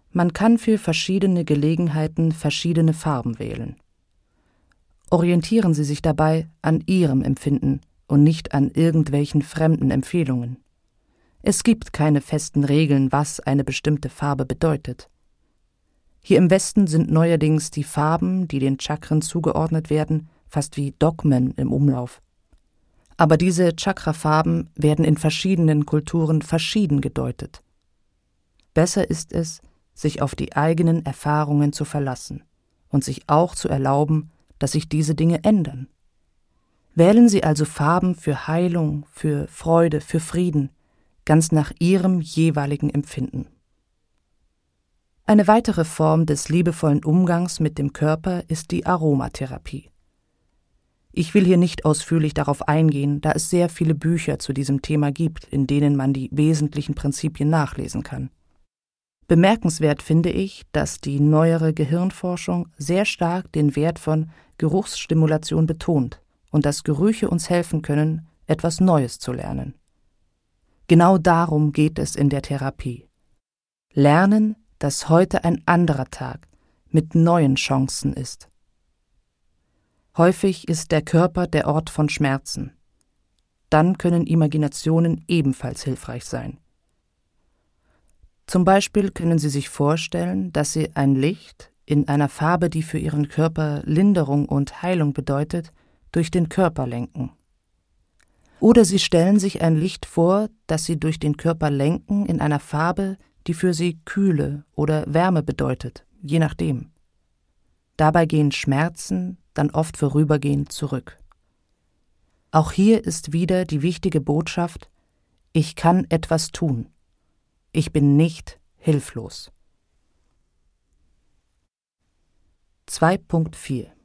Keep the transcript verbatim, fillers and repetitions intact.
Man kann für verschiedene Gelegenheiten verschiedene Farben wählen. Orientieren Sie sich dabei an Ihrem Empfinden und nicht an irgendwelchen fremden Empfehlungen. Es gibt keine festen Regeln, was eine bestimmte Farbe bedeutet. Hier im Westen sind neuerdings die Farben, die den Chakren zugeordnet werden, fast wie Dogmen im Umlauf. Aber diese Chakrafarben werden in verschiedenen Kulturen verschieden gedeutet. Besser ist es, sich auf die eigenen Erfahrungen zu verlassen und sich auch zu erlauben, dass sich diese Dinge ändern. Wählen Sie also Farben für Heilung, für Freude, für Frieden, ganz nach Ihrem jeweiligen Empfinden. Eine weitere Form des liebevollen Umgangs mit dem Körper ist die Aromatherapie. Ich will hier nicht ausführlich darauf eingehen, da es sehr viele Bücher zu diesem Thema gibt, in denen man die wesentlichen Prinzipien nachlesen kann. Bemerkenswert finde ich, dass die neuere Gehirnforschung sehr stark den Wert von Geruchsstimulation betont und dass Gerüche uns helfen können, etwas Neues zu lernen. Genau darum geht es in der Therapie. Lernen, dass heute ein anderer Tag mit neuen Chancen ist. Häufig ist der Körper der Ort von Schmerzen. Dann können Imaginationen ebenfalls hilfreich sein. Zum Beispiel können Sie sich vorstellen, dass Sie ein Licht in einer Farbe, die für Ihren Körper Linderung und Heilung bedeutet, durch den Körper lenken. Oder Sie stellen sich ein Licht vor, das Sie durch den Körper lenken in einer Farbe, die für Sie Kühle oder Wärme bedeutet, je nachdem. Dabei gehen Schmerzen dann oft vorübergehend zurück. Auch hier ist wieder die wichtige Botschaft: Ich kann etwas tun. Ich bin nicht hilflos. zwei Punkt vier